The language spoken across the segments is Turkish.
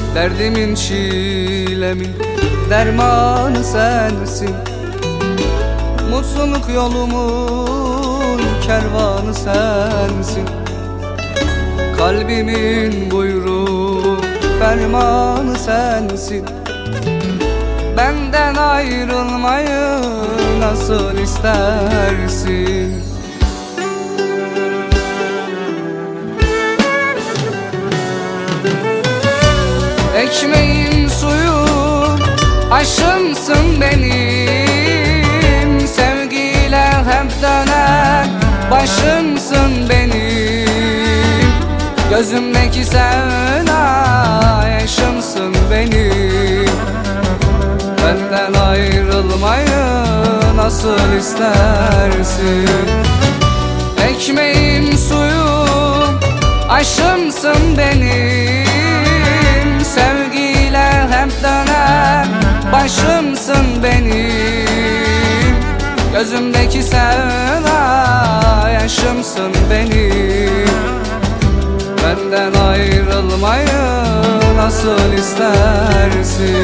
Derdimin, çilemin dermanı sensin. Mutluluk yolumun kervanı sensin. Kalbimin buyruğu fermanı sensin. Benden ayrılmayı nasıl istersin? Ekmeğim, suyum, aşımsın benim. Sevgiyle hep dönen başımsın benim. Gözümdeki sevda yaşımsın benim. Benden ayrılmayı nasıl istersin? Ekmeğim, suyum, aşımsın benim. Sevgiyle hep dönen başımsın benim. Gözümdeki sevda yaşımsın benim. Benden ayrılmayı nasıl istersin?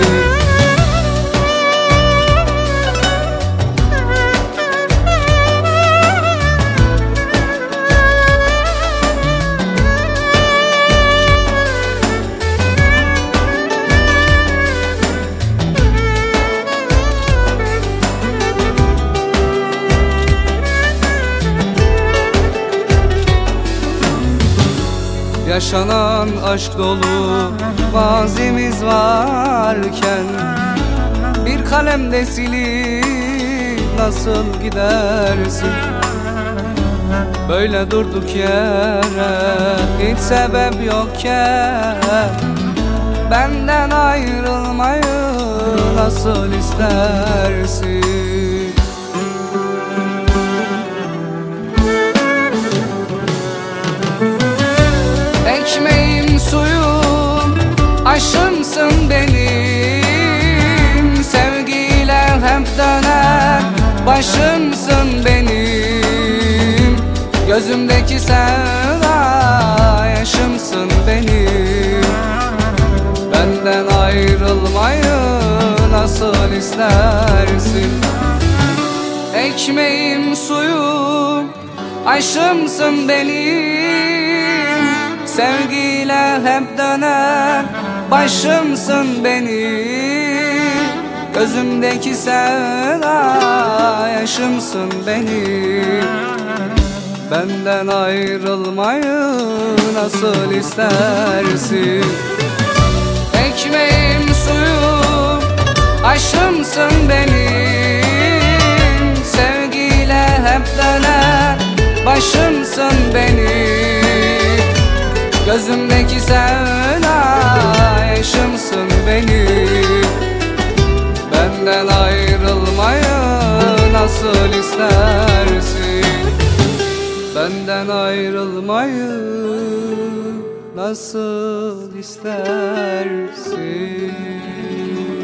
Yaşanan aşk dolu mazimiz varken bir kalemde silip nasıl gidersin? Böyle durduk yere hiç sebep yokken benden ayrılmayı nasıl istersin? Ekmeğim, suyum, aşımsın benim. Sevgiyle hep dönen başımsın benim. Gözümdeki sevda yaşımsın benim. Benden ayrılmayı nasıl istersin? Ekmeğim, suyum, aşımsın benim. Sevgiyle hep dönen başımsın benim. Gözümdeki sevda yaşımsın benim. Benden ayrılmayı nasıl istersin? Ekmeğim, suyum, aşımsın benim. Sevgiyle hep dönen başımsın benim. Gözümdeki sevda yaşımsın benim. Benden ayrılmayı nasıl istersin? Benden ayrılmayı nasıl istersin?